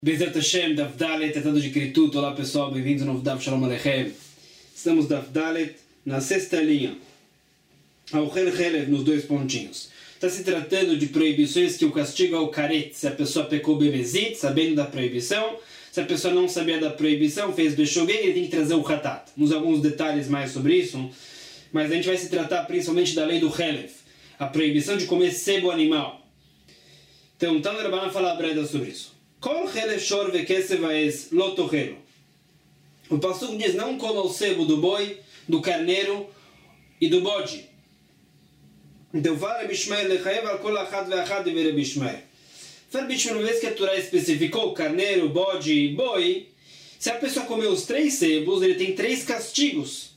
Bezerra Hashem, Daf Dalet, tratado de Kritud. Olá pessoal, bem-vindos ao novo Daf Shalom Aleichem. Estamos Daf Dalet na sexta linha, ao Helev nos dois pontinhos. Está se tratando de proibições que o castigo é o karet, se a pessoa pecou bemezit, sabendo da proibição. Se a pessoa não sabia da proibição, fez beshogeg, ele tem que trazer o hatat. Vamos alguns detalhes mais sobre isso, mas a gente vai se tratar principalmente da lei do Helev, a proibição de comer sebo animal. Então, Tano Rabbanan fala a breda sobre isso. Kol Helev shor vekesef haez lo tochelo. O passuco diz, não coma o sebo do boi, do carneiro e do bode. Então fala Rabbi Ishmael lechayev al kol achad ve'achad de Rabbi Ishmael. Fala Rabbi Ishmael, uma vez que a Torá especificou carneiro, bode e boi, se a pessoa comer os três sebos, ele tem três castigos.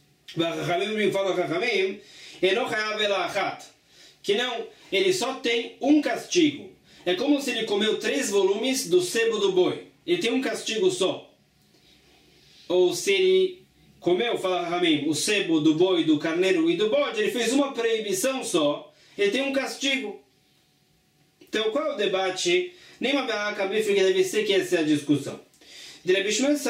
Que não, ele só tem um castigo. É como se ele comeu 3 volumes do sebo do boi. Ele tem um castigo só. Ou se ele comeu, fala Ramim, o sebo do boi, do carneiro e do bode, ele fez uma proibição só, ele tem um castigo. Então qual é o debate? Nem uma barraca bífica deve ser que essa é a discussão. Deve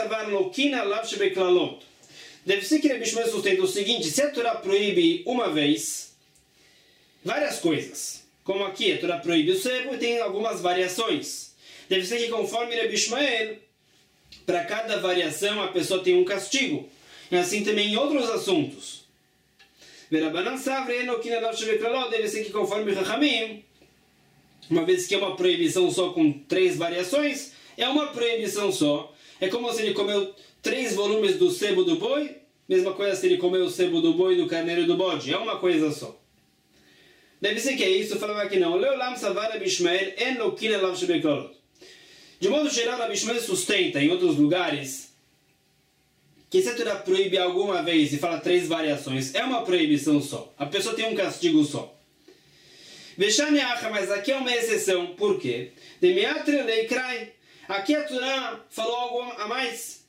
ser que Rabbi Ishmael sustenta o seguinte: se a Torá proíbe uma vez várias coisas, como aqui a Torá proíbe o sebo e tem algumas variações, deve ser que conforme Rabbi Ishmael, para cada variação a pessoa tem um castigo. E assim também em outros assuntos. Deve ser que conforme Chachamim, uma vez que é uma proibição só com 3 variações, é uma proibição só. É como se ele comeu 3 volumes do sebo do boi, mesma coisa se ele comeu o sebo do boi, do carneiro e do bode, é uma coisa só. Deve ser que é isso, falava que não. De modo geral, Rabbi Ishmael sustenta em outros lugares que se a Torá proíbe alguma vez e fala 3 variações, é uma proibição só. A pessoa tem um castigo só. Mas aqui é uma exceção. Por quê? Aqui a Torá falou algo a mais.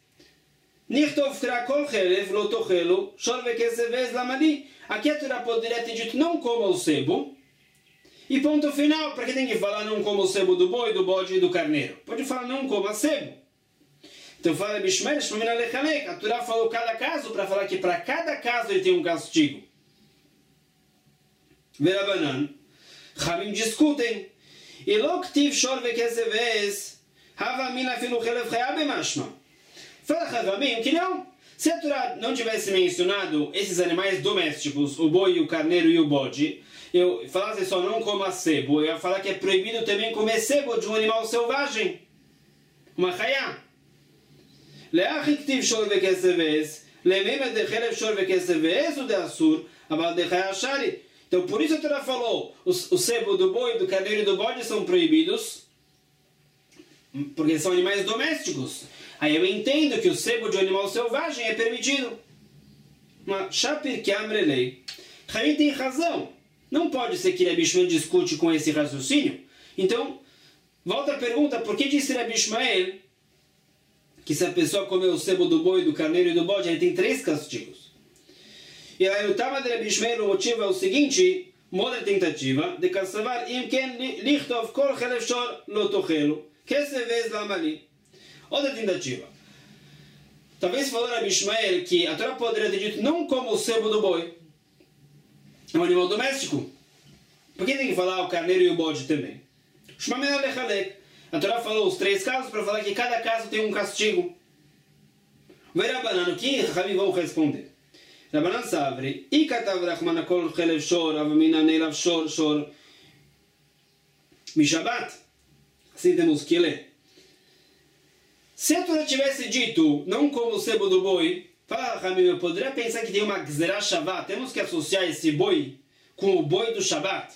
Aqui a Torá poderia ter dito não coma o sebo. E ponto final. Para que tem que falar não coma o sebo do boi, do bode e do carneiro? Pode falar não coma sebo. Então fala Bishmer, a Torá falou cada caso para falar que para cada caso ele tem um castigo. Verabanan. Chamim discutem. E loktiv shor vekesevez hava mina filu chelev chayabe mashma. Fala Chamim que não. Se a Torá não tivesse mencionado esses animais domésticos, o boi, o carneiro e o bode, eu falasse só não coma sebo, eu ia falar que é proibido também comer sebo de um animal selvagem. Uma chayá. Leachiktiv shor vekesevez, lemema de chelev shor vekesevez o de assur, aval de chayá shari. Então por isso a Torá falou, o sebo do boi, do carneiro e do bode são proibidos, porque são animais domésticos. Aí eu entendo que o sebo de um animal selvagem é permitido. Mas Shapir que amrelei, Chaim tem razão. Não pode ser que Rabbi Ishmael discute com esse raciocínio. Então, volta a pergunta, por que disse Rabbi Ishmael que se a pessoa comer o sebo do boi, do carneiro e do bode, ele tem 3 castigos? E aí o Tama de Rabbi Ishmael, o motivo é o seguinte, uma outra tentativa, de Kassavar, Imken lichtov kol chelev shor lo tochelo, kesevez lamali. Outra tentativa. Talvez falou Rabbi Ishmael que a Torá poderia ter dito não como o sebo do boi. É um animal doméstico. Por que tem que falar o carneiro e o bode também? A Torá falou os 3 casos para falar que cada caso tem um castigo. Verabanan, o que Rabi vão responder? Rabanan Savri, e katav rachman kol chelev shor, avamina nelav shor, shor, mishabat. Assim temos que ler. Se a Torá tivesse dito, não como o sebo do boi, fala Ramim, eu poderia pensar que tem uma gzerá Shabbat. Temos que associar esse boi com o boi do Shabbat.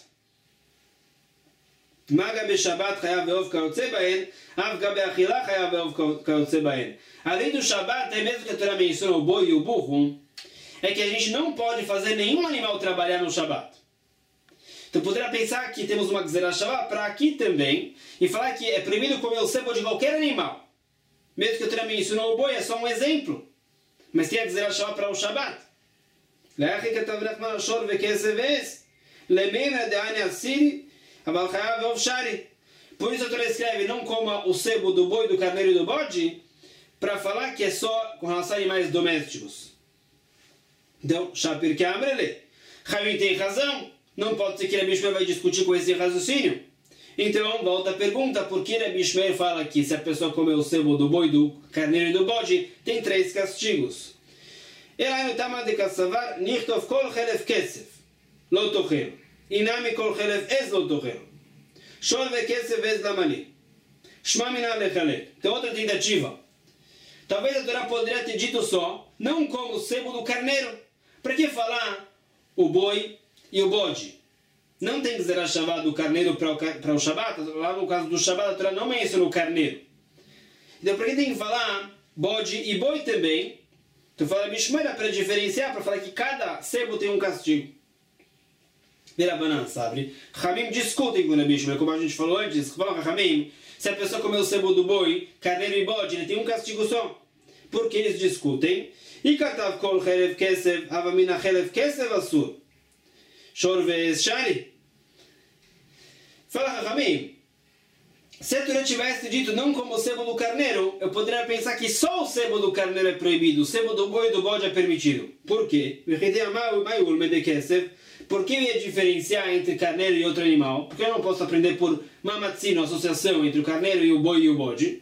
Maga be Shabbat chayav ve'ov kayotze bahen, avga be'achila chayav ve'ov kayotze bahen. Além do Shabbat, é mesmo que a Torá menciona o boi e o burro, é que a gente não pode fazer nenhum animal trabalhar no Shabbat. Então poderia pensar que temos uma gzerá Shabbat para aqui também, e falar que é proibido comer o sebo de qualquer animal. Mesmo que a Torá mencionou o boi, é só um exemplo. Mas tem a gzerá Shabbat para o Shabbat. Por isso a Torá escreve, não coma o sebo do boi, do carneiro e do bode, para falar que é só com relação a animais domésticos. Então, Shapir que Amrele, Hamim tem razão, não pode ser que Rabi Shmuel vai discutir com esse raciocínio. Então, volta a pergunta, por que Rabi Shmuel fala que se a pessoa comer o sebo do boi, do carneiro e do bode, tem 3 castigos. Ela no Tama de Kassavar, Nichtov kol chelef kesef, lo tochero. Inami kol chelef ez lo tochero. Shor ve kesef ez lamali. Shma mina lechalek. Tem outra tentativa. Talvez a Torá poderia ter dito só, não como o sebo do carneiro. Para que falar o boi e o bode? Não tem que zerar Shabbat do carneiro para o Shabbat. Lá no caso do Shabbat, a Torá não menciona o carneiro. Então, para que tem que falar bode e boi também? Então, fala Bishmera para diferenciar, para falar que cada sebo tem um castigo. Virabanan, sabe? Hamim discutem com o Bishmera, como a gente falou antes. Hamim, se a pessoa comer o sebo do boi, carneiro e bode, ele tem um castigo só. Por que eles discutem? E katav kol chelev kesev, avamina chelev kesev asur. Shor ve'ez shari. Fala Hamim, se a Torá tivesse dito não como o sebo do carneiro, eu poderia pensar que só o sebo do carneiro é proibido, o sebo do boi e do bode é permitido. Por quê? Por que eu ia diferenciar entre carneiro e outro animal? Porque eu não posso aprender por mamatzino, associação entre o carneiro e o boi e o bode.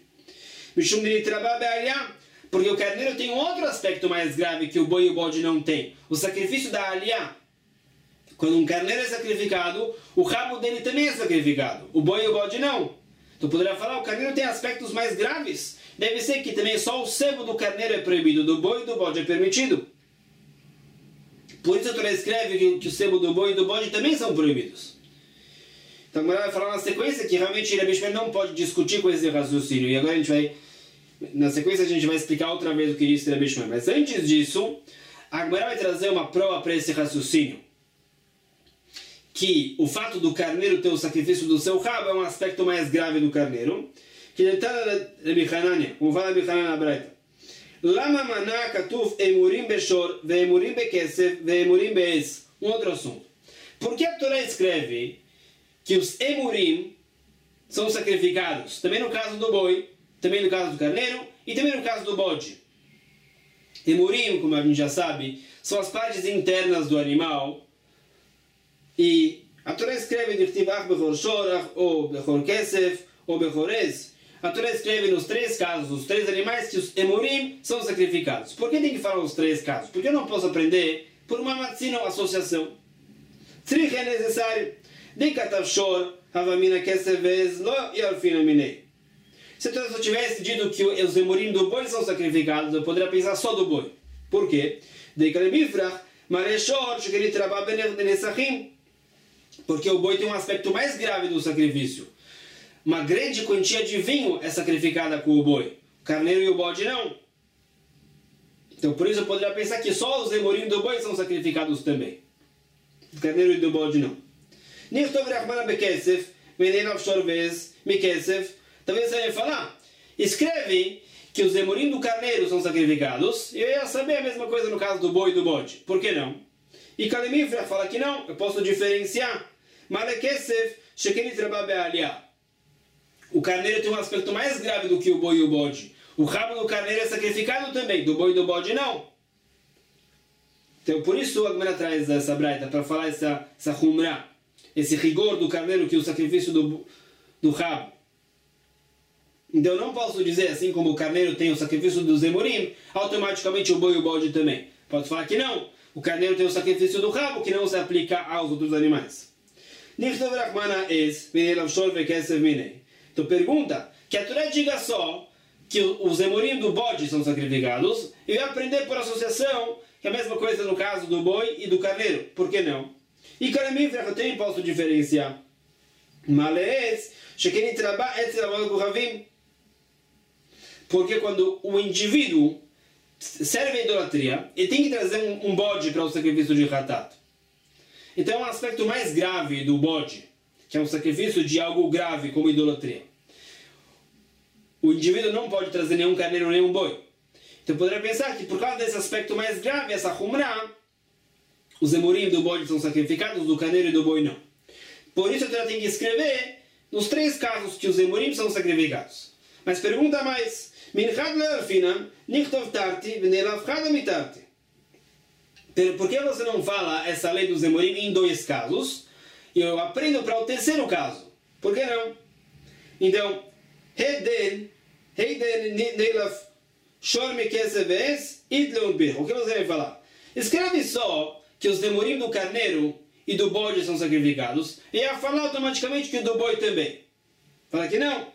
Porque o carneiro tem um outro aspecto mais grave que o boi e o bode não tem. O sacrifício da aliá. Quando um carneiro é sacrificado, o rabo dele também é sacrificado. O boi e o bode não. Então poderia falar, o carneiro tem aspectos mais graves. Deve ser que também só o sebo do carneiro é proibido, do boi e do bode é permitido. Por isso a Torá escreve que o sebo do boi e do bode também são proibidos. Então agora vai falar na sequência que realmente Rabi Shmuel não pode discutir com esse raciocínio. E agora a gente vai, na sequência a gente vai explicar outra vez o que disse Rabi Shmuel. Mas antes disso, a Gemara vai trazer uma prova para esse raciocínio. Que o fato do carneiro ter o sacrifício do seu rabo é um aspecto mais grave do carneiro. Que ele está na Bihanania, como fala Bihanania na Braita. Lama maná katuf emurim beshor, veemurim bekesef, veemurim beez. Um outro assunto. Por que a Torá escreve que os emurim são sacrificados? Também no caso do boi, também no caso do carneiro e também no caso do bode. Emurim, como a gente já sabe, são as partes internas do animal. E a Torá escreve Dirtivach Bechor Shorach, ou Bechor Kesef, ou Bechorez. A Torá escreve nos 3 casos, os 3 animais, que os emurim são sacrificados. Por que tem que falar os 3 casos? Porque eu não posso aprender por uma matzina ou associação. Tzrich é necessário. De Katav Shor, Havamina Kesef Vez, Lo Yarfina Minei. Se eu só tivesse dito que os emurim do boi são sacrificados, eu poderia pensar só do boi. Por quê? De Kalebifrach, Mareshor, Shekeri Trabah Benesachim. Porque o boi tem um aspecto mais grave do sacrifício. Uma grande quantia de vinho é sacrificada com o boi. O carneiro e o bode não. Então por isso eu poderia pensar que só os emurim do boi são sacrificados também. O carneiro e do bode não. Talvez você ia falar, escreve que os emurim do carneiro são sacrificados, e eu ia saber a mesma coisa no caso do boi e do bode. Por que não? E Kalemifra fala que não, eu posso diferenciar. Malekesef, Shekeni Trabah Be'aliá. O carneiro tem um aspecto mais grave do que o boi e o bode. O rabo do carneiro é sacrificado também, do boi e do bode não. Então por isso a Gemara traz essa braita, para falar essa humra, esse rigor do carneiro, que é o sacrifício do rabo. Então eu não posso dizer, assim como o carneiro tem o sacrifício dos emurim, automaticamente o boi e o bode também. Pode falar que não. O carneiro tem o sacrifício do rabo, que não se aplica aos outros animais. Então pergunta, que a Torá diga só que os emurim do bode são sacrificados, e eu ia aprender por associação, que é a mesma coisa no caso do boi e do carneiro. Por que não? E Kalemifra eu também posso diferenciar. Porque quando o indivíduo serve a idolatria, ele tem que trazer um bode para o sacrifício de Hatat. Então é um aspecto mais grave do bode, que é um sacrifício de algo grave como idolatria. O indivíduo não pode trazer nenhum carneiro, nenhum boi. Então poderia pensar que por causa desse aspecto mais grave, essa humra, os emurim do bode são sacrificados, do carneiro e do boi não. Por isso a Torá tem que escrever nos 3 casos que os emurim são sacrificados. Mas pergunta mais. Por que você não fala essa lei dos emurim em 2 casos? E eu aprendo para o 3º caso. Por que não? Então, o que você vai falar? Escreve só que os emurim do carneiro e do bode são sacrificados, e ia falar automaticamente que o do boi também. Fala que não.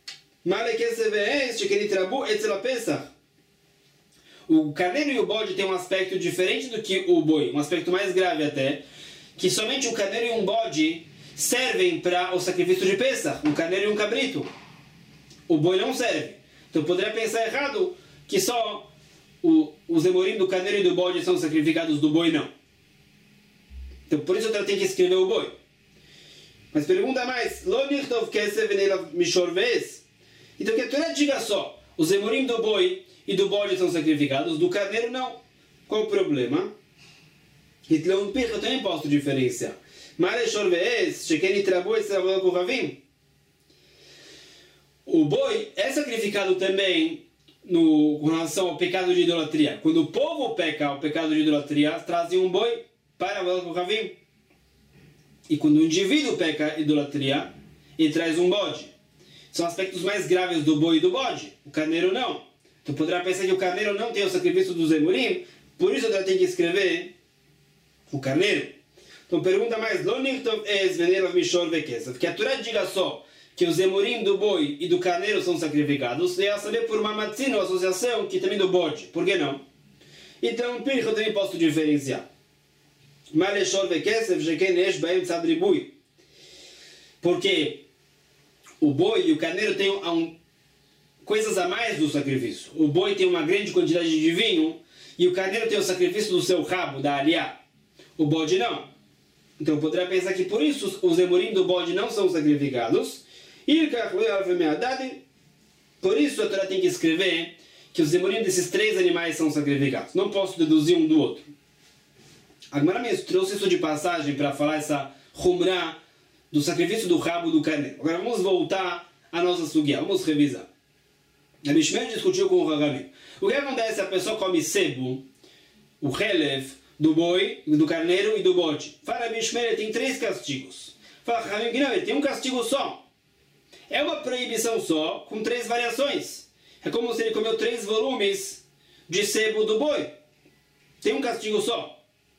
O carneiro e o bode têm um aspecto diferente do que o boi, um aspecto mais grave até, que somente o carneiro e um bode servem para o sacrifício de Pesach, um carneiro e um cabrito. O boi não serve. Então poderia pensar errado que só os emurim do carneiro e do bode são sacrificados, do boi não. Então por isso eu tenho que escrever o boi. Mas pergunta mais. Então que a Torá diga só, os emurim do boi e do bode são sacrificados, do carneiro não. Qual o problema? Eu também posso diferenciar. O boi é sacrificado também com relação ao pecado de idolatria. Quando o povo peca o pecado de idolatria, trazem um boi para o Ravim. E quando o indivíduo peca a idolatria, ele traz um bode. São aspectos mais graves do boi e do bode. O carneiro não. Então poderá pensar que o carneiro não tem o sacrifício dos emurim, por isso eu tenho que escrever o carneiro. Então pergunta mais, que a Torá diga só que os emurim do boi e do carneiro são sacrificados, e ela saber por uma matzina, associação, que também do bode. Por que não? Então, eu também posso diferenciar. Porque o boi e o carneiro têm coisas a mais do sacrifício. O boi tem uma grande quantidade de vinho e o carneiro tem o sacrifício do seu rabo, da aliá. O bode não. Então poderia pensar que por isso os emurim do bode não são sacrificados. E por isso a Torá tem que escrever que os emurim desses 3 animais são sacrificados. Não posso deduzir um do outro. A Gemara me trouxe isso de passagem para falar essa humrá do sacrifício do rabo do carneiro. Agora vamos voltar à nossa sugiá. Vamos revisar. A Mishmer discutiu com o Ragavim. O que acontece se a pessoa come sebo, o relev, do boi, do carneiro e do bode? Fala a Mishmer, ele tem 3 castigos. Fala Ragavim que não, ele tem um castigo só. É uma proibição só, com 3 variações. É como se ele comeu 3 volumes de sebo do boi. Tem um castigo só.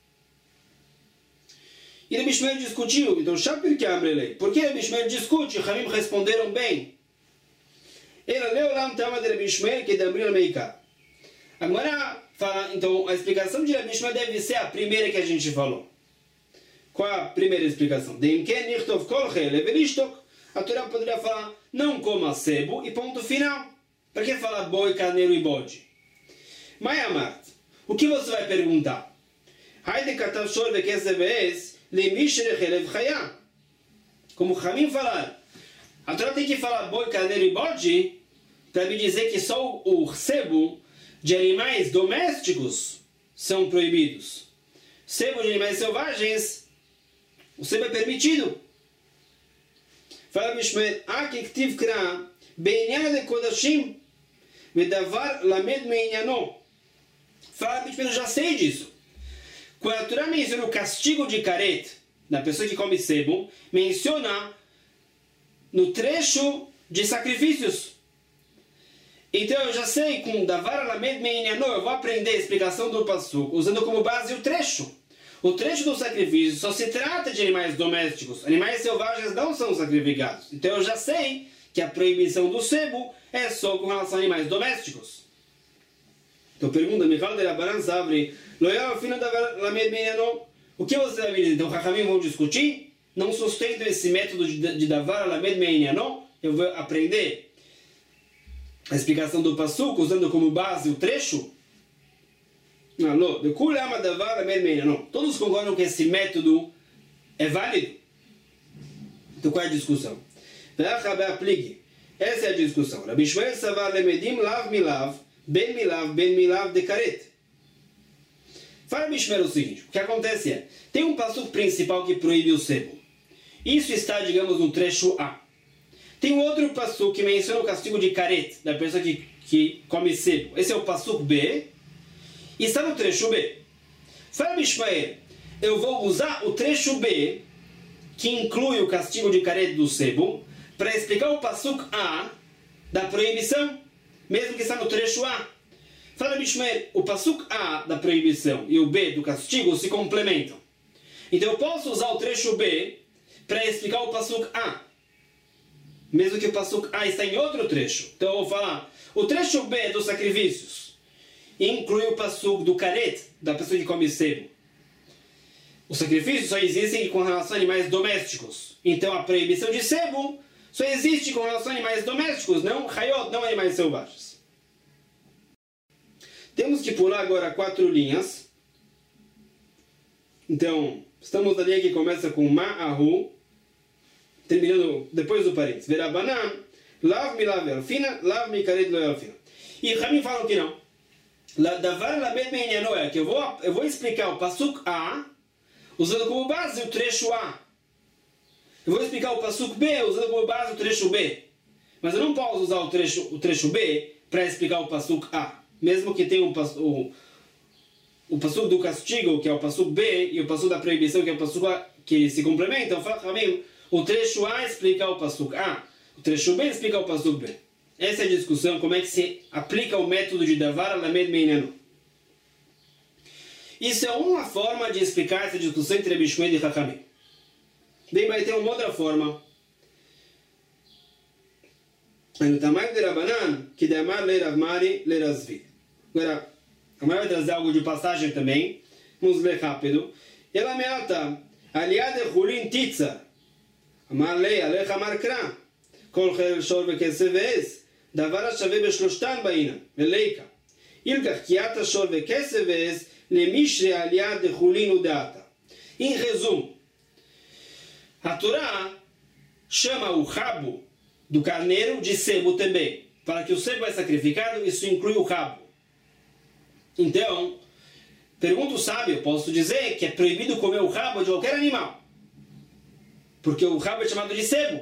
E Rabi Shmuel discutiu. Então, Shapir que Amrelei. Por que Rabi Shmuel discute? Hamim responderam bem. Ela leu lá no tema de Rabi Shmuel que Damril Meika. Agora, fala, então, a explicação de Rabi Shmuel deve ser a primeira que a gente falou. Qual a primeira explicação? A Torá poderia falar, não coma sebo e ponto final. Para que falar boi, carneiro e bode? Mayamart, o que você vai perguntar? Como Hamim falar, a Torá tem que falar boi, carneiro e bode para me dizer que só o sebo de animais domésticos são proibidos. Sebo de animais selvagens, o sebo é permitido. Fala Mishmer, que ktiv kra beinyan de kodashim vedavar lamed meinyanon. Fala Mishmer, eu já sei disso. Quando a Torá menciona o castigo de karet, da pessoa que come sebo, menciona no trecho de sacrifícios. Então eu já sei, com davar lamed meinyanon, eu vou aprender a explicação do pasuk, usando como base o trecho. O trecho do sacrifício só se trata de animais domésticos. Animais selvagens não são sacrificados. Então eu já sei que a proibição do sebo é só com relação a animais domésticos. Então pergunta, Michal de Rabanan Savri, o que você vai me dizer? Então Chachamim vão discutir? Não sustento esse método de Davar Lamed Meinyanon? Eu vou aprender a explicação do pasuk usando como base o trecho? Não. Todos concordam que esse método é válido? Então qual é a discussão? Essa é a discussão. Rabi Shmuel savar lemedim lav milav ben milav de karet. Fala Rabi Shmuel o seguinte, o que acontece é, tem um passuco principal que proíbe o sebo. Isso está, digamos, no trecho A. Tem um outro passuco que menciona o castigo de caret, da pessoa que come sebo. Esse é o passuco B. E está no trecho B. Fala Bishmael, eu vou usar o trecho B, que inclui o castigo de caret do sebo, para explicar o passuco A da proibição, mesmo que está no trecho A. Fala Bishmael, o passuco A da proibição e o B do castigo se complementam. Então eu posso usar o trecho B para explicar o passuco A, mesmo que o passuco A está em outro trecho. Então eu vou falar, o trecho B dos sacrifícios inclui o passuco do caret, da pessoa que come sebo. Os sacrifícios só existem com relação a animais domésticos. Então a proibição de sebo só existe com relação a animais domésticos, não hayot, não animais selvagens. Temos que pular agora 4 linhas. Então, estamos na linha que começa com ma'ahu, terminando depois do parênteses. Verabanan, lav mi lav elfina, lav mi karet lo elfina. E Ramim falam que não. Davar lamed me'inyanou é que eu vou explicar o passuco A usando como base o trecho A. Eu vou explicar o passuco B usando como base o trecho B. Mas eu não posso usar o trecho B para explicar o passuco A. Mesmo que tenha o passuco do castigo, que é o passuco B, e o passuco da proibição, que é o passuco A, que se complementam, o trecho A explica o passuco A, o trecho B explica o passuco B. Essa é a discussão, como é que se aplica o método de Davar Lamed Meinanu. Isso é uma forma de explicar essa discussão entre Bishmael e Chachamim. Bem, vai ter uma outra forma. No tamanho de Rabanan, que de Amar le Rav Mari le Razvi. Agora, a mãe vai trazer algo de passagem também. Vamos ler rápido. Ela me alta. Aliad e Hulin Titza. Amar le Alecha Markra. Kol Cher Shor Vekesef Ve'ez. Davar HaShaveh B'Shlostan Ba'ina. Veleika. Ilkach Kiata Shor Vekesef Ve'ez. Lemishre Aliad e Hulin Udata. Em resumo, a Torá chama o rabo do carneiro de sebo também. Para que o sebo é sacrificado, isso inclui o rabo. Então, pergunta o sábio, posso dizer que é proibido comer o rabo de qualquer animal. Porque o rabo é chamado de sebo.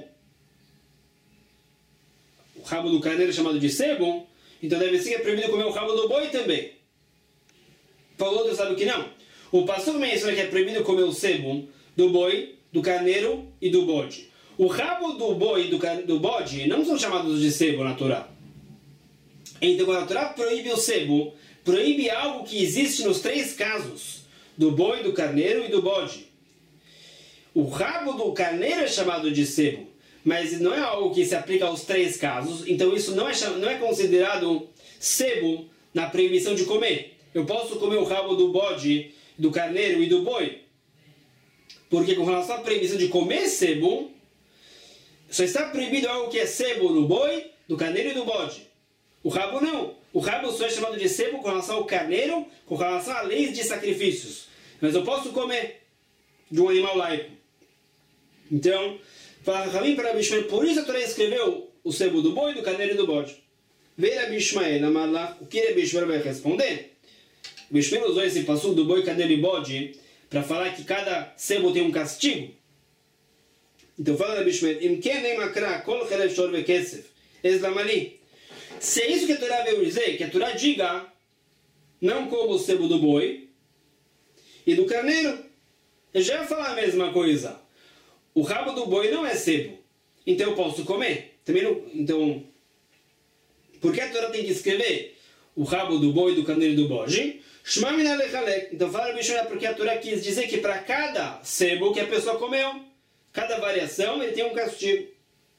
O rabo do carneiro é chamado de sebo, então deve ser que é proibido comer o rabo do boi também. Para o outro sabe que não. O pastor menciona que é proibido comer o sebo do boi, do carneiro e do bode. O rabo do boi e do bode não são chamados de sebo na Torá. Então, quando a Torá proíbe o sebo, proíbe algo que existe nos 3 casos, do boi, do carneiro e do bode. O rabo do carneiro é chamado de sebo, mas não é algo que se aplica aos 3 casos, então isso não é considerado sebo na proibição de comer. Eu posso comer o rabo do bode, do carneiro e do boi, porque com relação à proibição de comer sebo, só está proibido algo que é sebo do boi, do carneiro e do bode. O rabo não. O rabo só é chamado de sebo com relação ao carneiro, com relação a leis de sacrifícios. Mas eu posso comer de um animal laico. Então, fala Ramim para Bishmael, por isso a Torá escreveu o sebo do boi, do carneiro e do bode. Veja Bishmael, Amarlach, o que Bishmael vai responder? Bishmael usou esse passuco do boi, carneiro e bode para falar que cada sebo tem um castigo. Então fala Bishmael, Im ken nem makra kol chelev shor vekesef eslamali. Se é isso que a Torá veio dizer, que a Torá diga, não como o sebo do boi e do carneiro, eu já ia falar a mesma coisa. O rabo do boi não é sebo, então eu posso comer. Também não, então, por que a Torá tem que escrever o rabo do boi, do carneiro e do bode? Então fala Bishmael, porque a Torá quis dizer que para cada sebo que a pessoa comeu, cada variação, ele tem um castigo.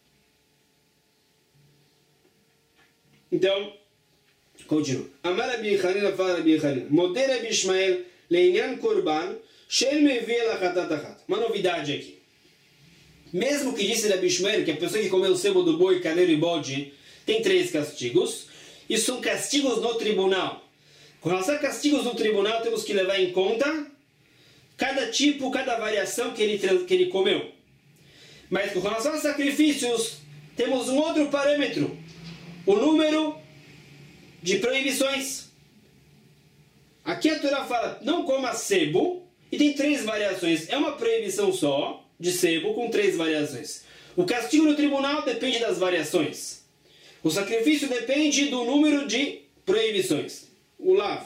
Então, continua. Amar Rabi Hanina fala Rabi Hanina. Moder Rabi Ishmael leinyan korban shel mevia lachatat achat. Uma novidade aqui. Mesmo que disse Rabi Ishmael que a pessoa que comeu o sebo do boi, carneiro e bode tem 3 castigos, e são castigos no tribunal. Com relação a castigos no tribunal, temos que levar em conta cada tipo, cada variação que ele comeu. Mas com relação a sacrifícios, temos um outro parâmetro. O número de proibições. Aqui a Torá fala, não coma sebo, e tem 3 variações. É uma proibição só, de sebo, com 3 variações. O castigo no tribunal depende das variações. O sacrifício depende do número de proibições. O lav.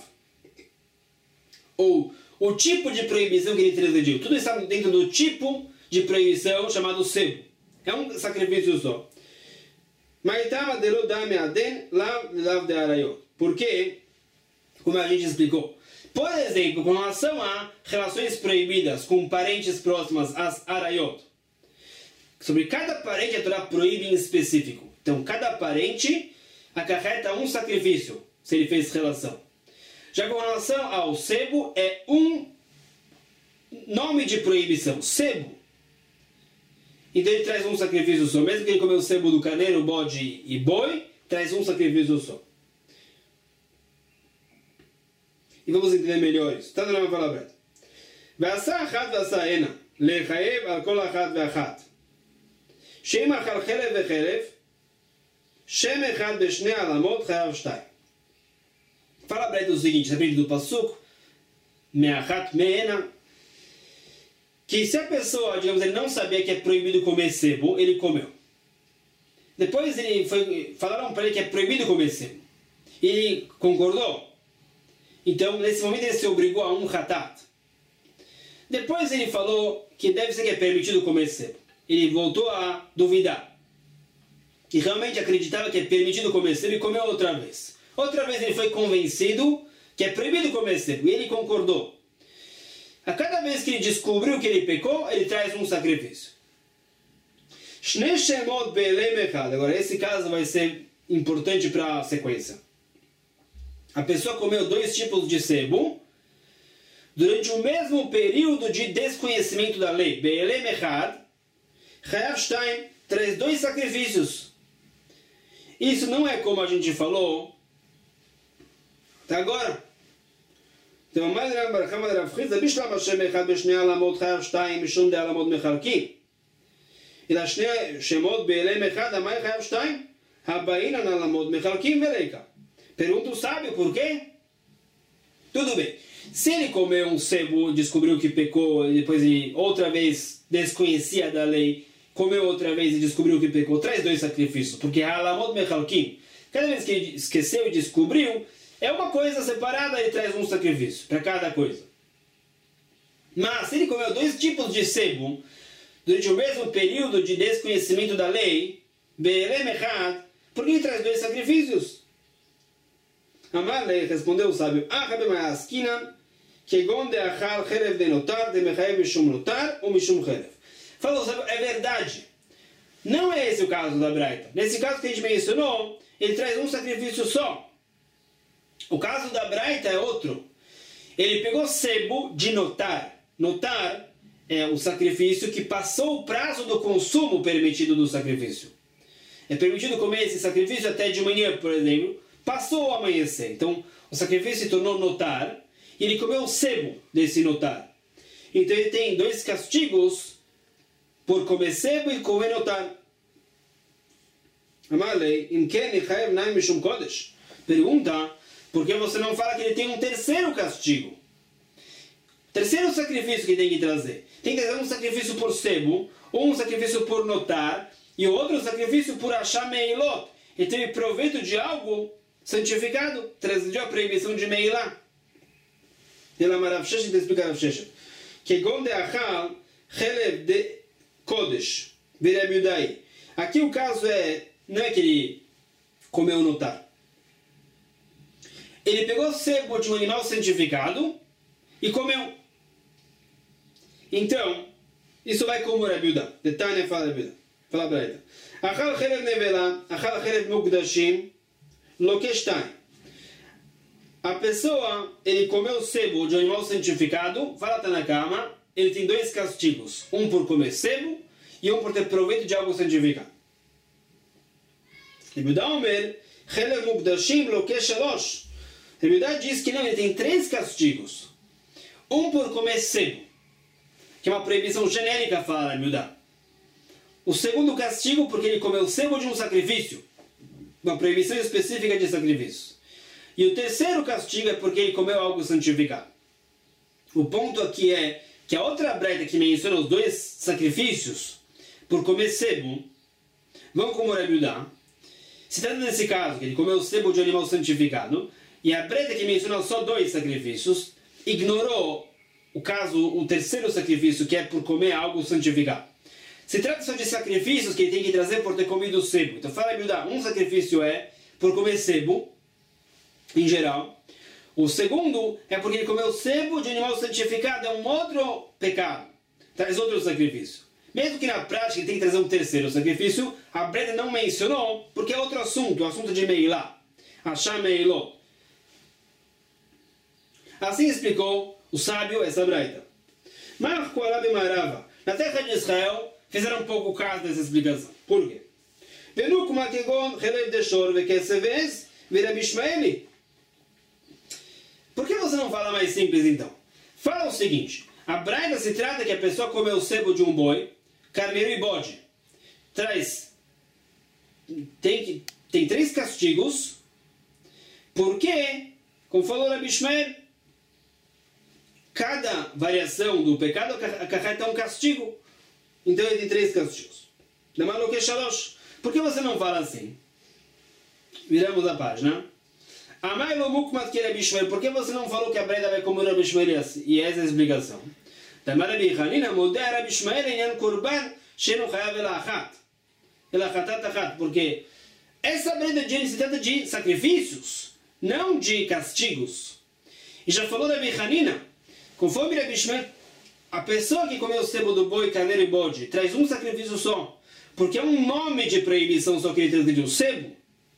Ou o tipo de proibição que ele transgrediu. Tudo está dentro do tipo de proibição chamado sebo. É um sacrifício só. Porque, como a gente explicou, por exemplo, com relação a relações proibidas com parentes próximas às arayot, sobre cada parente a Torá proíbe em específico. Então, cada parente acarreta um sacrifício, se ele fez relação. Já com relação ao sebo, é um nome de proibição, sebo. Então ele traz um sacrifício só. Mesmo que ele comeu o sebo do carneiro, bode e boi, traz um sacrifício só. E vamos entender melhor isso. Está dando uma palavra. ועשה אחת ועשה הנה, לחייב על כל אחת ואחת. שאם אכל חלב וחלב, שם אחד בשני העלמות חייב שתיים. Fala para ele o seguinte, depende do passuco, me'achat me'ena, que se a pessoa, digamos, ele não sabia que é proibido comer sebo, ele comeu. Depois falaram para ele que é proibido comer sebo. Ele concordou. Então, nesse momento, ele se obrigou a um hatat. Depois ele falou que deve ser que é permitido comer sebo. Ele voltou a duvidar. E realmente acreditava que é permitido comer sebo e comeu outra vez. Outra vez ele foi convencido que é proibido comer sebo. E ele concordou. A cada vez que ele descobriu que ele pecou, ele traz um sacrifício. Agora, esse caso vai ser importante para a sequência. A pessoa comeu 2 tipos de sebo durante o mesmo período de desconhecimento da lei. Be'elem echad, chayav shtaim, traz 2 sacrifícios. Isso não é como a gente falou até agora. Então, mais Rav Rav Chizda, Bishlam Hashem echad b'shnei alamot chayav shtaim, mishum de alamot mechalkim. E das shnei shemot be'elem echad, amai chayav shtaim, haba'inan alamot mechalkim veleika. Pergunta o sábio por quê? Tudo bem. Se ele comeu um sebo, descobriu que pecou, e depois ele outra vez desconhecia da lei, comeu outra vez e descobriu que pecou, traz 2 sacrifícios. Porque halamot mechalkim, cada vez que ele esqueceu e descobriu, é uma coisa separada, ele traz um sacrifício para cada coisa. Mas se ele comeu 2 tipos de sebo durante o mesmo período de desconhecimento da lei, be'elem echad, por que ele traz 2 sacrifícios? Amarle, respondeu o sábio, falou o sábio, é verdade. Não é esse o caso da Braita. Nesse caso que a gente mencionou, ele traz um sacrifício só. O caso da Braita é outro. Ele pegou sebo de notar. Notar é o sacrifício que passou o prazo do consumo permitido do sacrifício. É permitido comer esse sacrifício até de manhã, por exemplo. Passou o amanhecer. Então, o sacrifício se tornou notar. E ele comeu o sebo desse notar. Então, ele tem 2 castigos por comer sebo e comer notar. Amalei, pergunta, por que você não fala que ele tem um terceiro castigo? Terceiro sacrifício que tem que trazer. Tem que trazer um sacrifício por sebo, um sacrifício por notar, e outro sacrifício por achar meilot. Ele teve proveito de algo santificado, trazendo a proibição de meilá. Ela Rav Sheshet explica Rav Sheshet. Que gon de achal, chelev de kodesh, virabiudai. Aqui o caso não é que ele comeu notar. Ele pegou sebo de um animal santificado e comeu. Então, isso vai como Rabiuda. Detalhe fala Rabiuda. Fala para ele. Achal chelev nevela, achal chelev mukdashim, lokeshtai. A pessoa, ele comeu sebo de um animal santificado, fala Tanakama, ele tem 2 castigos. Um por comer sebo e um por ter proveito de algo santificado. Rabiuda Omer, chelev mukdashim, lokeshalosh. Rabiuda diz que não, ele tem 3 castigos. Um por comer sebo, que é uma proibição genérica, fala Rabiuda. O segundo castigo porque ele comeu sebo de um sacrifício. Uma proibição específica de sacrifício. E o terceiro castigo é porque ele comeu algo santificado. O ponto aqui é que a outra breita que menciona os 2 sacrifícios, por comer sebo, vão como Rabi Yudá. Se trata desse caso, que ele comeu o sebo de um animal santificado, e a Breta que mencionou só 2 sacrifícios, ignorou o terceiro sacrifício, que é por comer algo santificado. Se trata só de sacrifícios que ele tem que trazer por ter comido o sebo. Então fala Rabi Yudá, um sacrifício é por comer sebo, em geral. O segundo é porque ele comeu sebo de animal santificado, é um outro pecado. Traz outro sacrifício. Mesmo que na prática ele tem que trazer um terceiro sacrifício, a Breta não mencionou, porque é outro assunto, o assunto de Meilá. Achar Meiló. Assim explicou o sábio essa Breta. Marco Arabi Marava. Na terra de Israel, fizeram um pouco caso dessa explicação. Por quê? Venu Makegon, Relev de Shor, Vekesevez, Virabi Ishmaeli. Por que você não fala mais simples então? Fala o seguinte: a Braita se trata que a pessoa comeu o sebo de um boi, carneiro e bode. Tem 3 castigos, porque, como falou Rabi Ishmael, cada variação do pecado acarreta um castigo. Então ele tem 3 castigos. Por que você não fala assim? Viramos a página. Amai lo mukmat que Rabi Ishmael. Por que você não falou que a Breta vai comer Rabi Ishmael? E essa é a explicação. Tamar Rabi Hanina modé Rabi Ishmael em korban sheno chayav elachat. Elachatat achat. Porque essa Breta de se trata de sacrifícios, não de castigos. E já falou Rabi Hanina, conforme Rabi Ishmael, a pessoa que comeu o sebo do boi, carneiro e bode traz um sacrifício só, porque é um nome de proibição só que ele transgrediu o sebo.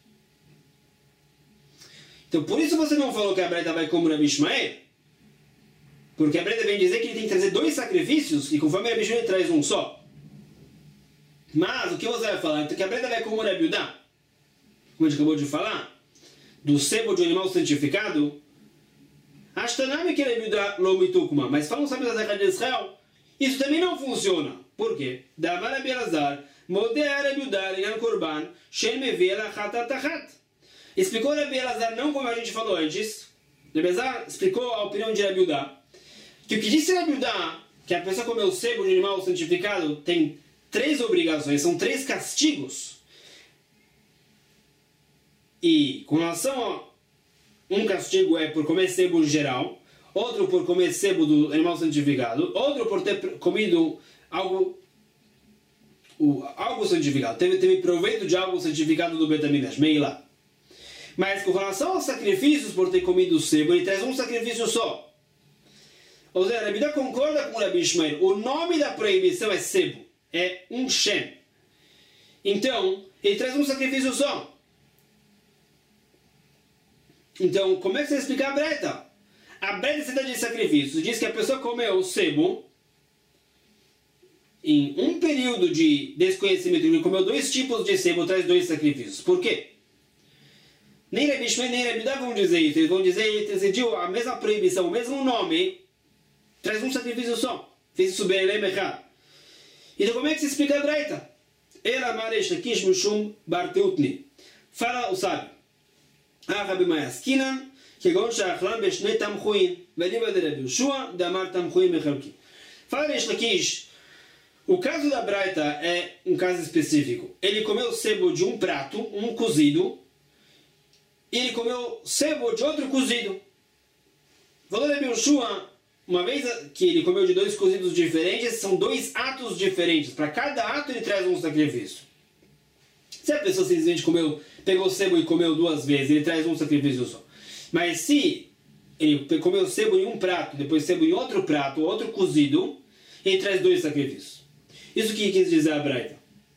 Então, por isso você não falou que a Breta vai como Rabi Ishmael, porque a Breta vem dizer que ele tem que trazer 2 sacrifícios, e conforme Rabi Ishmael ele traz um só. Mas, o que você vai falar? Então, que a Breta vai como Rabi Yudá, como a gente acabou de falar, do sebo de um animal santificado, Ashtanami que Rabi Yudá lo mitukma, mas falam sábios da terra de Israel, isso também não funciona. Por quê? Da Rabi Elazar, modé Rabi Yudá legan korban, shen mevi elachat atachat. Explicou Rabi Elazar não como a gente falou antes. Rabi Elazar explicou a opinião de Rabi Yudá, que o que disse Rabi Yudá, que a pessoa comeu o sebo de animal santificado, tem 3 obrigações, são 3 castigos. E com relação a um castigo é por comer sebo em geral, outro por comer sebo do animal santificado, outro por ter comido algo santificado, teve proveito de algo santificado do Beit HaMikdash, Meilá. Mas com relação aos sacrifícios por ter comido o sebo, ele traz um sacrifício só. Ou seja, Rabi Yudá concorda com Rabi Ishmael. O nome da proibição é sebo. É um shem. Então, ele traz um sacrifício só. Então, como é que você explica a Breta? A Breta se dá de sacrifícios. Diz que a pessoa comeu o sebo em um período de desconhecimento. Ele comeu 2 tipos de sebo, traz 2 sacrifícios. Por quê? Nem Rabi Ishmael nem Rabi Yudá vão dizer isso. Eles vão dizer que ele decidiu a mesma proibição, o mesmo nome, traz um sacrifício só. Fez isso bem, ele errado. Então como é que se explica a Breta? Ela maresh lakish mushum barteutni. Fala o sábio. Rabi Mayaskinan, kegon shachlan beshne tamchuin. Veliva de Rabi Yoshua, damar tamchuin mechalki. Fala Resh Lakish. O caso da Breta é um caso específico. Ele comeu sebo de um prato, um cozido, e ele comeu sebo de outro cozido. Falou Rabi Yoshua, uma vez que ele comeu de 2 cozidos diferentes, são 2 atos diferentes. Para cada ato ele traz um sacrifício. Se a pessoa simplesmente pegou sebo e comeu 2 vezes, ele traz um sacrifício só. Mas se ele comeu sebo em um prato, depois sebo em outro prato, outro cozido, ele traz 2 sacrifícios. Isso que quis dizer a Breta.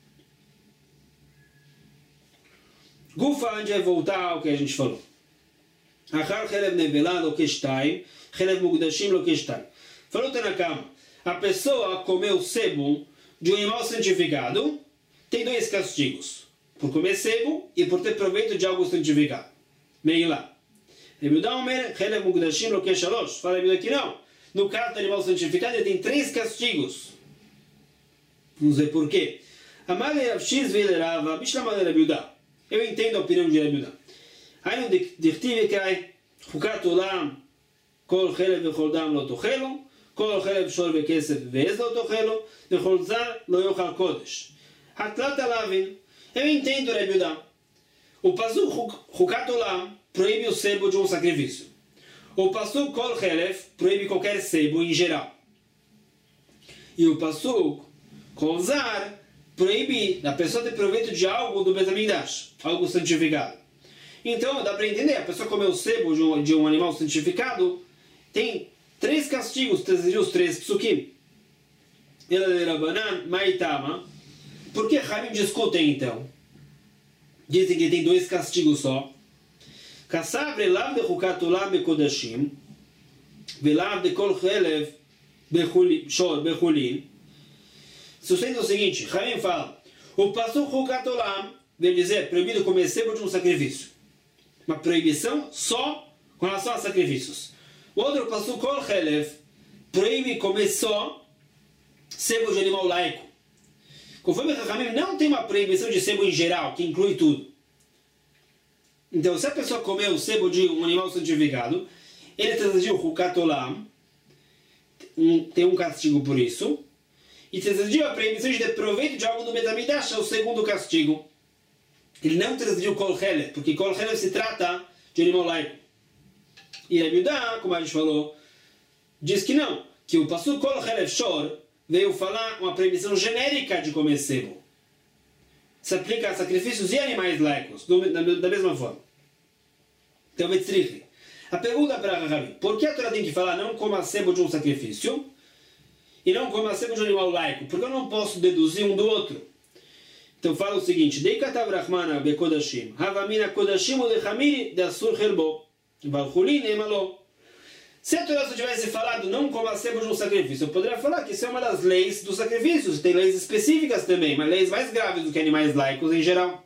Gufa, a gente vai voltar ao que a gente falou. Achar chelev nevelá lo keshtaim, chelev mugdashim lo keshtaim. Falou Tanakama, a pessoa comeu sebo de um animal santificado, tem 2 castigos. Por comer sebo e por ter proveito de algo santificado. Meilá. Rabi Yudá Omer, chelev mugdashim lo keshalosh. Fala Rabi Yudá que não. No caso do animal santificado, ele tem 3 castigos. Vamos ver por quê. Amale Rav Shiz velerava, bishlamale Rabi Yudá. Eu entendo a opinião de Rabi Yudá. Aí no dictive cai, chukat olam, kol chelev vechol dam lo tochelo, כל חלב שור וכסף ועז לא תאכלו, וכל זר לא יאכל קודש. התלת להבין, eu entendo, Rebbe Yudá. O pasuk Chukat Olam proíbe o sebo de um sacrifício. O pasuk Kol Chelef proíbe qualquer sebo em geral. E o pasuk Kol Zar proíbe a pessoa ter proveito de algo do Beit HaMikdash, algo santificado. Então, dá para entender, a pessoa comer o sebo de um animal santificado, tem 3 castigos, os 3 psukim. Ela de Rabanan, Maitama. Por que Hamim discutem então? Dizem que tem 2 castigos só. Kassav relav de Chukat Olam bekodashim, velav de kol chelev shor bechulin. Sustenta o seguinte, Hamim fala, o pasuk Chukat Olam vai dizer proibido comer sebo de um sacrifício. Uma proibição só com relação a sacrifícios. O outro pasuk Kol Chelev proíbe comer só sebo de animal laico. Conforme o Chachamim, não tem uma proibição de sebo em geral, que inclui tudo. Então, se a pessoa comer o sebo de um animal santificado, ele transgrediu o Chukat Olam, tem um castigo por isso, e transgrediu a proibição de ter proveito de algo do Beit HaMikdash, é o segundo castigo. Ele não transgrediu Kol Chelef, porque Kol Chelef se trata de animal laico. E Rebbe Yudá, como a gente falou, diz que não, que o pasuk Kol Chelef Shor veio falar uma proibição genérica de comer sebo. Se aplica a sacrifícios e animais laicos, da mesma forma. Então, a pergunta para Rabi, por que a Torá tem que falar não coma sebo de um sacrifício e não coma sebo de um animal laico? Porque eu não posso deduzir um do outro. Então fala o seguinte, Dei katav Rachmana bekodashim, havamina kodashim o lechamiri de asur herbo, valchulin emalo. Se a Torá só tivesse falado não coma sebo de um sacrifício, eu poderia falar que isso é uma das leis dos sacrifícios. Tem leis específicas também, mas leis mais graves do que animais laicos em geral.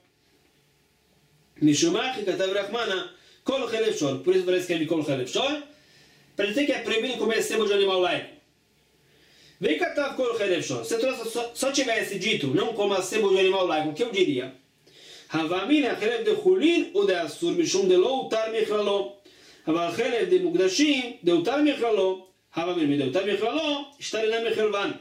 Mishumach katav Rachmana kol chelev shor. Por isso parece que ele kol chelev shor, para dizer que é proibido comer sebo de animal laico. Vem katav kol chelev shor. Se a Torá só tivesse dito não coma sebo de animal laico, o que eu diria? Havamina chelev de chulin ou de asur mishum de lo utar michlalo. אבל חלב דמוקדשים דאותר מכללו, הווה מדאותר מכללו, השתלנה מחלבן.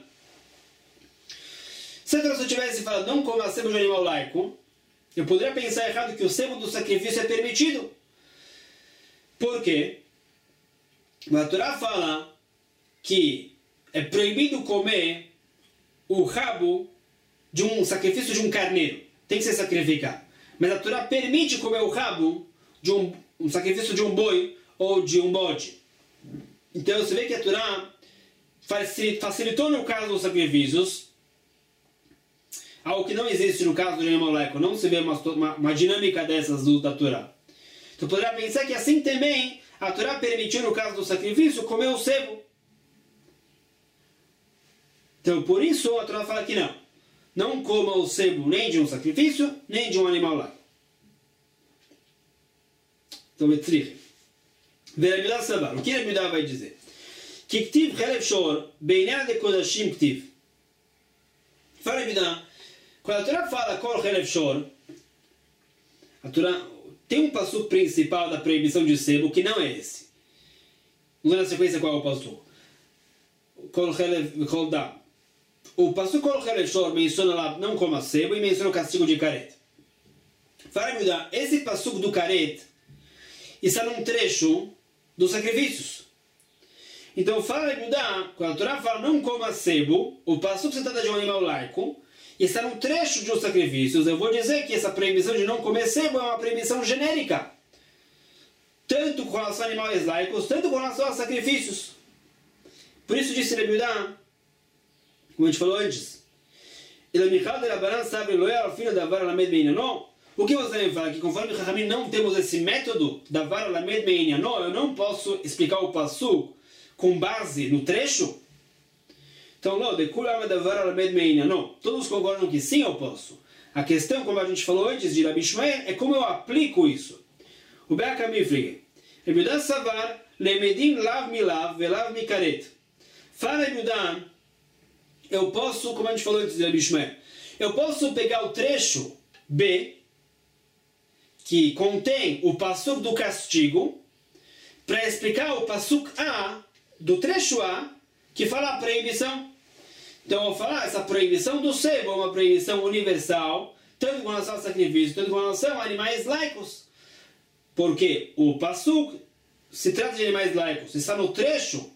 Se a Torá tivesse falado não coma sebo de animal laico, eu poderia pensar errado que o sebo do sacrifício é permitido. Por quê? A Torá fala que é proibido comer o rabo de um sacrifício de um carneiro. Tem que ser sacrificado. Mas a Torá permite comer o rabo de um sacrifício de um boi ou de um bode. Então você vê que a Torá facilitou no caso dos sacrifícios, algo que não existe no caso do animal laico. Não se vê uma dinâmica dessas da Torá. Então poderia pensar que assim também a Torá permitiu no caso do sacrifício comer o sebo. Então por isso a Torá fala que não. Não coma o sebo nem de um sacrifício, nem de um animal laico. Então, Rebbe Yudá Sabar, o que Rebbe Yudá vai dizer? Que Ktiv Chelev Shor, Beinah de Kodashim Ktiv. Fala Rebbe Yudá, quando a Torá fala Kol Chelev Shor, a Torá tem um passuco principal da proibição de sebo, que não é esse. Vamos ver na sequência qual é o passuco. Kol Chelev Kol Da. O passuco Kol Chelev Shor menciona lá não coma sebo e menciona o castigo de caret. Fala Rebbe Yudá, esse passuco do caret está num trecho dos sacrifícios. Então fala Rebbe Yudá, quando a Torá fala não coma sebo, o passuco se trata de um animal laico, e está num trecho de os sacrifícios, eu vou dizer que essa proibição de não comer sebo é uma proibição genérica. Tanto com relação a animais laicos, tanto com relação a sacrifícios. Por isso disse Rebbe Yudá, como a gente falou antes, o que você me fala? Que conforme o Chachamim não temos esse método da vara lamed meinyanó, eu não posso explicar o passuco com base no trecho? Então, não, de kulam da vara lamed meinyanó. Todos concordam que sim, eu posso. A questão, como a gente falou antes de Rabi Ishmael, é como eu aplico isso. O Be'aka Mifrige. Rebbe Yudá Savar, lemedim lav milav velav mikaret. Fala Rebbe Yudá, eu posso, como a gente falou antes de Rabi Ishmael, eu posso pegar o trecho B, que contém o passuco do castigo, para explicar o passuco A, do trecho A, que fala a proibição. Então, eu vou falar, essa proibição do sebo é uma proibição universal, tanto com relação ao sacrifício, tanto com relação a animais laicos. Porque o pasuk se trata de animais laicos, está no trecho,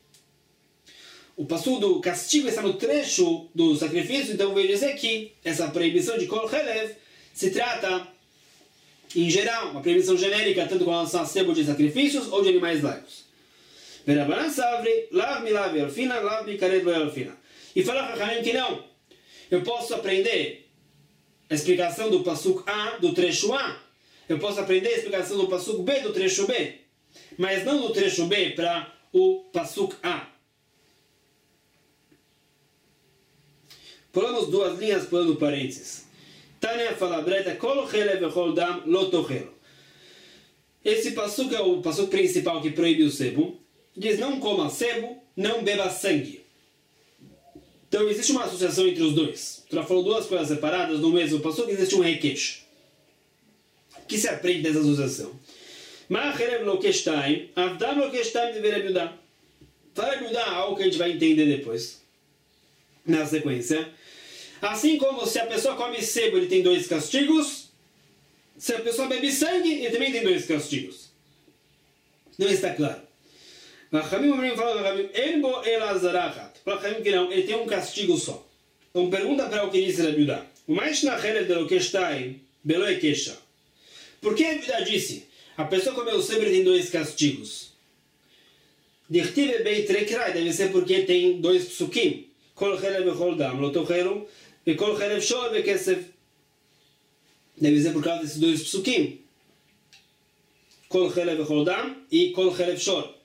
o pasuk do castigo está no trecho do sacrifício, então eu vou dizer que essa proibição de kol chelev se trata, em geral, uma proibição genérica, tanto com relação a sebo de sacrifícios ou de animais laicos. Verabanan savri, lav mi lav alfina, lav mi kared alfina. E fala Chachamim que não. Eu posso aprender a explicação do pasuk A, do trecho A. Eu posso aprender a explicação do pasuk B, do trecho B. Mas não do trecho B para o pasuk A. Pulamos duas linhas, pulando parênteses. Tânia fala breta, kol chelev vechol dam lo tochelo. Esse pasuk é o pasuk principal que proíbe o sebo. Diz, não coma sebo, não beba sangue. Então existe uma associação entre os dois. Tu já falou duas coisas separadas no mesmo pasuk, existe um requeixo. O que se aprende dessa associação? Ma'acherev lokeshtaim, avdam lokeshtaim de Rebiudá. Para Rebiudá, algo que a gente vai entender depois, na sequência. Assim como se a pessoa come sebo, ele tem 2 castigos. Se a pessoa bebe sangue, ele também tem 2 castigos. Não está claro. Rachamim fala que não, ele tem um castigo só. Então pergunta para o que disse Rebiudá. O mais na chelev de lokeshtaim, belo ekesha. Por que Rebiudá disse? A pessoa comeu sempre tem 2 castigos. Dichtive beit rekrai, deve ser porque tem 2 psukim. Kol chelev vechol dam lo tochelo, e kol chelev shor vekesef. Deve ser por causa desses 2 psukim. Kol chelev vechol dam e kol chelev shor.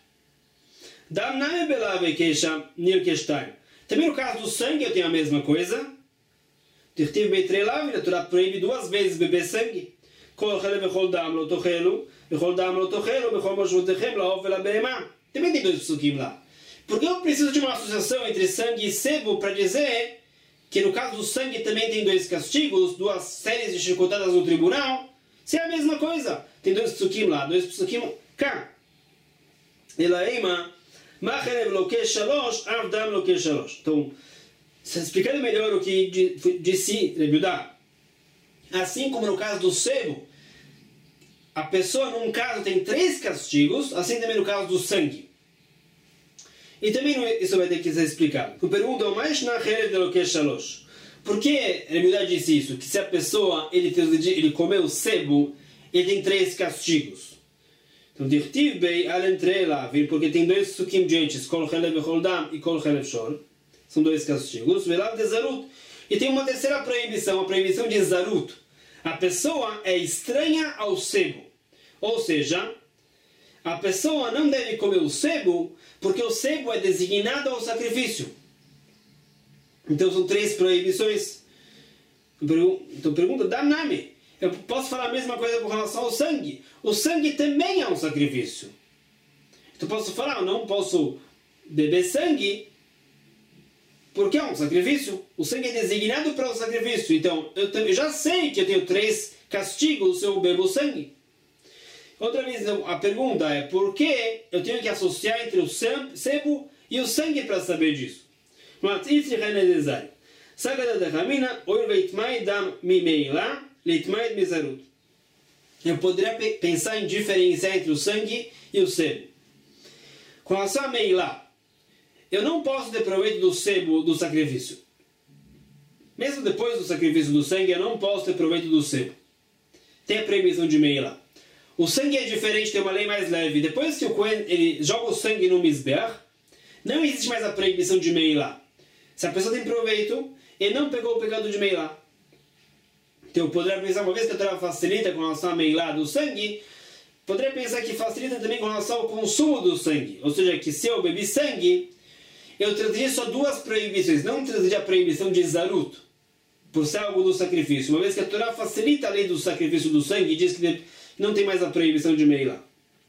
Dam name belave kesha nirkeshtaim. Também no caso do sangue eu tenho a mesma coisa. Dichtive beit relav, a Torá proíbe 2 vezes beber sangue. Kol chelev vechol dam lo tochelo, vechol dam lo tochelo, vechol moshvotechem laov velabehemah. Também tem 2 psukim lá. Porque eu preciso de uma associação entre sangue e sebo para dizer que no caso do sangue também tem 2 castigos, 2 séries de chicotadas no tribunal. Se é a mesma coisa. Tem 2 psukim lá, 2 psukim cá. Elaima, macherev lokesh shalosh, avdam lokesh shalosh. Então, explicando melhor o que disse Rebiudá. Assim como no caso do sebo, a pessoa num caso tem 3 castigos, assim também no caso do sangue. E também isso vai ter que ser explicado. Eu pergunto, mais na chelev de lokesh shalosh. Por que Rebiudá disse isso? Que se a pessoa ele comeu sebo, ele tem 3 castigos. Então, dirtiv bei alentrela, porque tem 2 psukim diantes, kol chelev vechol dam e kol chelev shor. São 2 castigos. Velav de zarut. E tem uma terceira proibição, a proibição de zarut. A pessoa é estranha ao sebo. Ou seja, a pessoa não deve comer o sebo, porque o sebo é designado ao sacrifício. Então são 3 proibições. Então pergunta, dá nome. Eu posso falar a mesma coisa com relação ao sangue. O sangue também é um sacrifício. Então posso falar, eu não posso beber sangue, porque é um sacrifício. O sangue é designado para o sacrifício. Então eu já sei que eu tenho 3 castigos se eu bebo sangue. Outra vez, a pergunta é, por que eu tenho que associar entre o sebo e o sangue para saber disso? Eu poderia pensar em diferenciar entre o sangue e o sebo. Com relação a meilá, eu não posso ter proveito do sebo do sacrifício. Mesmo depois do sacrifício do sangue, eu não posso ter proveito do sebo. Tem a proibição de meilá. O sangue é diferente, tem uma lei mais leve. Depois que o Kohen ele joga o sangue no Mizbeach, não existe mais a proibição de meilá. Se a pessoa tem proveito, ele não pegou o pecado de meilá. Então eu poderia pensar, uma vez que a Torá facilita com relação a meilá do sangue, poderia pensar que facilita também com relação ao consumo do sangue. Ou seja, que se eu bebi sangue, eu trazeria só 2 proibições. Não trazeria a proibição de zarut, por ser algo do sacrifício. Uma vez que a Torá facilita a lei do sacrifício do sangue, diz que não tem mais a proibição de meilá.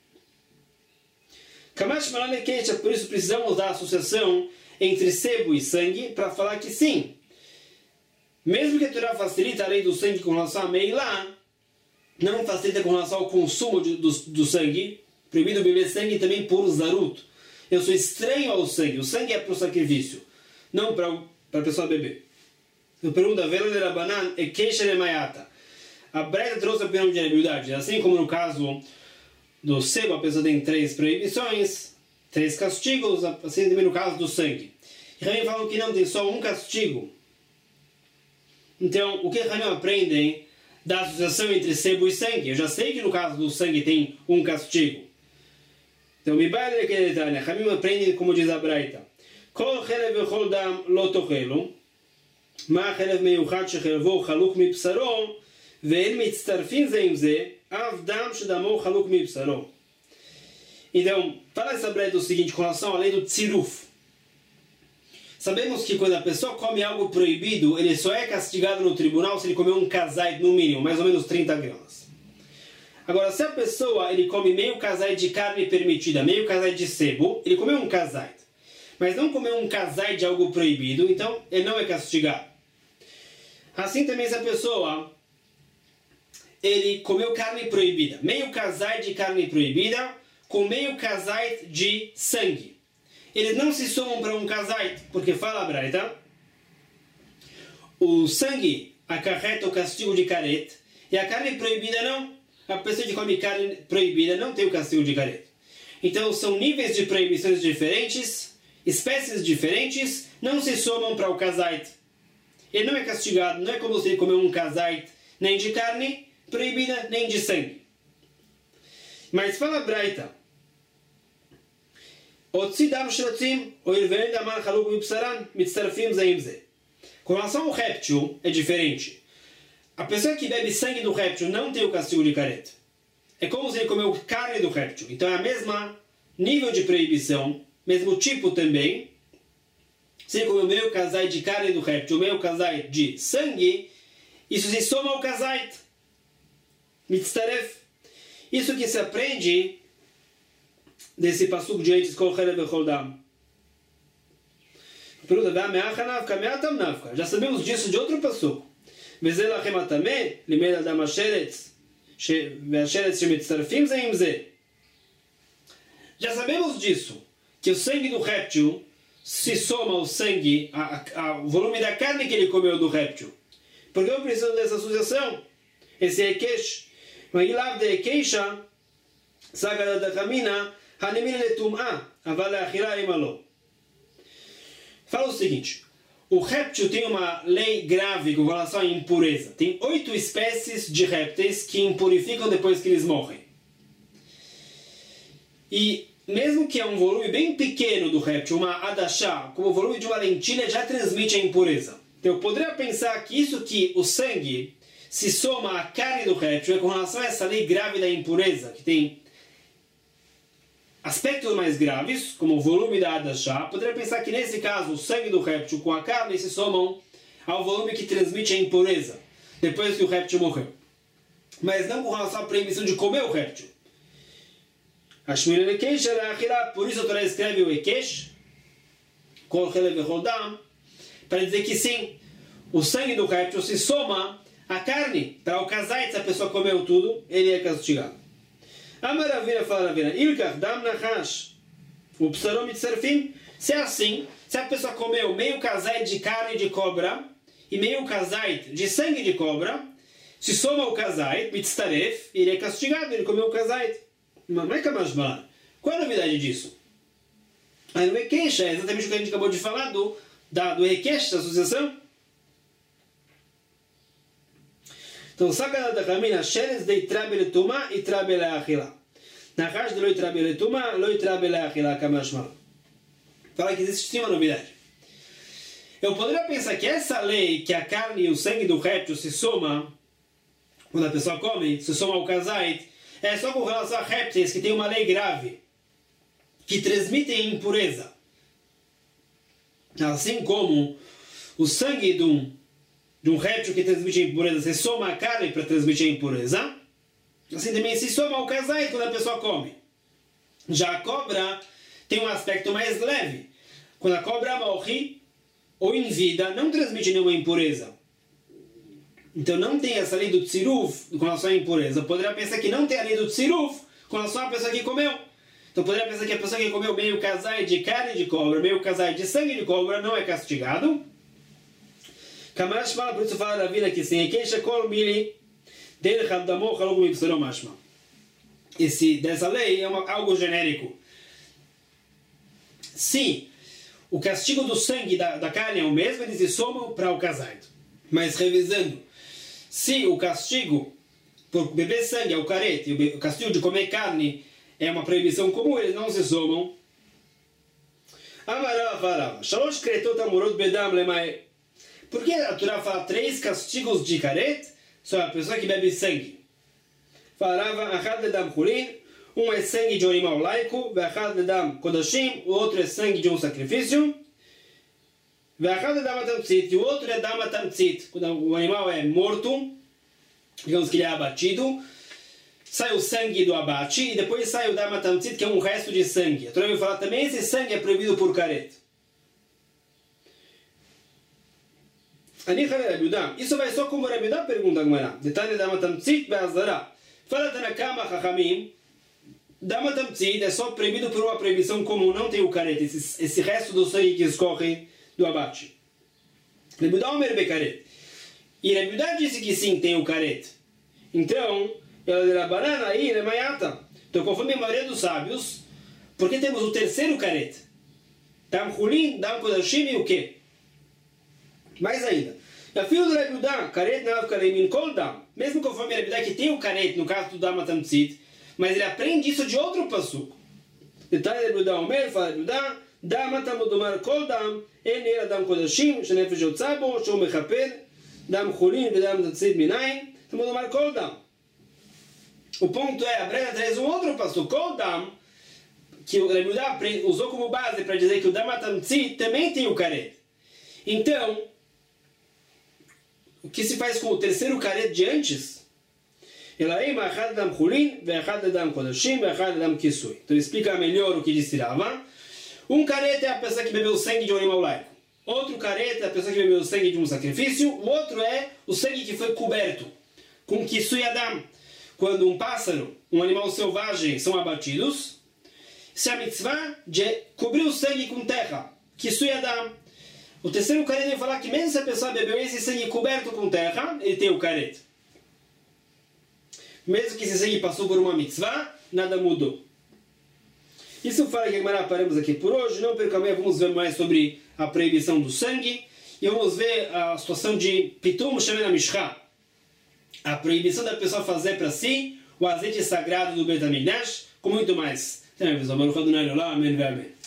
Kamash Malane Keisha, por isso precisamos da associação entre sebo e sangue para falar que sim. Mesmo que a Torá facilita a lei do sangue com relação a meilá, não facilita com relação ao consumo do sangue. Proibido beber sangue também por zarut. eu sou estranho ao sangue. O sangue é para o sacrifício, não para a pessoa beber. Eu pergunto, Vela de Rabanan e queixa de Mayata. A Breta trouxe a opinião de rebelidade. Assim como no caso do sebo, a pessoa tem 3 proibições, 3 castigos, assim também no caso do sangue. E Ramim falam que não, tem só um castigo. Então, o que Ramim aprendem da associação entre sebo e sangue? Eu já sei que no caso do sangue tem um castigo. Então, Ramim aprende como diz a Braita. Kol chelev vechol dam lo tochelu, ma chelev meyuchad shechelvo chaluk mipsaro, ve'en mitztarfim ze im ze, av dam shedamo chaluk mipsaro. Então, fala essa Braita o seguinte, com relação à lei do tziruf. Sabemos que quando a pessoa come algo proibido, ele só é castigado no tribunal se ele comer um kazait no mínimo, mais ou menos 30 gramas. Agora, se a pessoa ele come meio kazait de carne permitida, meio kazait de sebo, ele comeu um kazait, mas não comeu um kazait de algo proibido, então ele não é castigado. Assim também se a pessoa ele comeu carne proibida, meio kazait de carne proibida, com meio kazait de sangue. Eles não se somam para um kazait, porque fala a Braita, o sangue acarreta o castigo de caret, e a carne proibida não. A pessoa que come carne proibida não tem o castigo de caret. Então são níveis de proibições diferentes, espécies diferentes, não se somam para o kazait. Ele não é castigado, não é como se ele comeu um kazait nem de carne proibida, nem de sangue. Mas fala a Braita, com relação ao réptil, é diferente. A pessoa que bebe sangue do réptil não tem o castigo de caret. É como se ele comeu carne do réptil. Então é a mesma nível de proibição, mesmo tipo também. Se ele comeu meio kazait de carne do réptil, meio kazait de sangue, isso se soma ao kazait. Mitztaref. Isso que se aprende desse passuco de antes, Kol chelev vechol dam. Pergunta, já sabemos disso de outro passuco. וזה לכם הטמא, לימד אדם השרץ, והשרץ שמצטרפים זה עם זה. Já sabemos disso, que o sangue do réptil se soma ao sangue, ao volume da carne que ele comeu do réptil. Por que eu preciso dessa associação? Esse é Ekesh. Mas lá de Ekesha, Sagada da Kamina, Hanemina de Tum'a, Aval Achira Imalo. Fala o seguinte, o réptil tem uma lei grave com relação à impureza. Tem 8 espécies de répteis que impurificam depois que eles morrem. E mesmo que é um volume bem pequeno do réptil, uma adashá, como o volume de uma lentilha, já transmite a impureza. Então eu poderia pensar que isso que o sangue se soma à carne do réptil é com relação a essa lei grave da impureza, que tem aspectos mais graves, como o volume da adashá. Poderia pensar que nesse caso o sangue do réptil com a carne se somam ao volume que transmite a impureza, depois que o réptil morreu. Mas não com relação à proibição de comer o réptil. Por isso a Torá escreve o Ekesh, para dizer que sim, o sangue do réptil se soma à carne. Para o kazait, se a pessoa comeu tudo, ele é castigado. Amaravina fala Ravina, Ilkach dam nachash, o psarom mitzarfim. Se é assim, se a pessoa comeu meio kazait de carne de cobra e meio kazait de sangue de cobra, se soma o kazait, mitzaref, ele é castigado, ele comeu o kazait. Mas não é kamashba. Qual é a novidade disso? Aí o Ekesh é exatamente o que a gente acabou de falar do Ekesh, da associação. Então, Sakada da Kamina, Sheres de Itrabele Tuma e Itrabele Achila. Nachash de Lo Itrabele Tuma, Lo Itrabele Achila, Kamashma. Fala que existe sim uma novidade. Eu poderia pensar que essa lei, que a carne e o sangue do réptil se soma, quando a pessoa come, se soma ao kazait, é só com relação a répteis que tem uma lei grave, que transmitem impureza. Assim como o sangue de um réptil que transmite impureza se soma à carne para transmitir a impureza, assim também se soma ao kazait quando a pessoa come. Já a cobra tem um aspecto mais leve. Quando a cobra morre, ou em vida, não transmite nenhuma impureza. Então não tem essa lei do tziruf com relação à impureza. Eu poderia pensar que não tem a lei do tziruf com relação à pessoa que comeu. Então Então poderia pensar que a pessoa que comeu meio casai de carne de cobra, meio casai de sangue de cobra, não é castigado. Kamash fala, por isso fala da vida que sim. Quem checou mili, dele radamou, falou com mashma. Dessa lei é algo genérico. Se o castigo do sangue da carne é o mesmo, eles se somam para o casado. Mas revisando, se o castigo por beber sangue é o carete, e o castigo de comer carne é uma proibição comum, eles não se somam. Amarava falava, Shalosh kretot amorot bedam lemai. Por que a Torá fala 3 castigos de carete sobre a pessoa que bebe sangue? Falava, achad ledam chulin, um é sangue de um animal laico, achad ledam kodashim, o outro é sangue de um sacrifício, achad ledam atamtzit, e o outro é dam atamtzit, quando o animal é morto, digamos que ele é abatido, sai o sangue do abate, e depois sai o dam atamtzit, que é um resto de sangue. A Torá vai falar também, esse sangue é proibido por carete. Isso vai só como Rabi Yudá pergunta agora. Detalhe da matamtzit be'azara. Fala Tanakama Chachamim. Da matamtzit é só proibido por uma proibição comum, não tem o carete, esse resto do sangue que escorre do abate. Rabi Yudá omer becaret. E Rabi Yudá disse que sim, tem o carete. Então, ela de Rabanan aí, né, maiata. Então, conforme a maioria dos sábios, porque temos o terceiro carete? Dam chulin, dam kodashim e o quê? Mais ainda, a filha do Rabi Yudá, karet na avkaleimin kol dam, mesmo conforme Rabi Yudá que tem o karet no caso do dam atamtzit, mas ele aprende isso de outro passuco. Detalhe Rabi Yudá omer, fala Rabi Yudá, dam atamudomar kol dam, en era dam kodashim, shenefesh yotzabo, shom mechaped, dam chulin vedam atamtzit minayin, tamudomar kol dam. O ponto é, a Breda traz um outro passuco, kol dam, que o Rabi Yudá usou como base para dizer que o dam atamtzit também tem o karet. Então, o que se faz com o terceiro carete de antes? Então explica melhor o que disse Rava. Um carete é a pessoa que bebeu o sangue de um animal laico. Outro carete é a pessoa que bebeu o sangue de um sacrifício. O outro é o sangue que foi coberto com kisui adam. Quando um pássaro, um animal selvagem são abatidos, se a mitzvah de cobrir o sangue com terra. Kisui adam. O terceiro carete vai falar que mesmo se a pessoa bebeu esse sangue coberto com terra, ele tem o carete. Mesmo que esse sangue passou por uma mitzvah, nada mudou. Isso fala que agora paramos aqui por hoje. Não perca amanhã, vamos ver mais sobre a proibição do sangue. E vamos ver a situação de Pitum Shemen HaMishcha. A proibição da pessoa fazer para si o azeite sagrado do Beit HaMikdash, com muito mais. Até mais, pessoal. Baruch Adonai Olam, amém.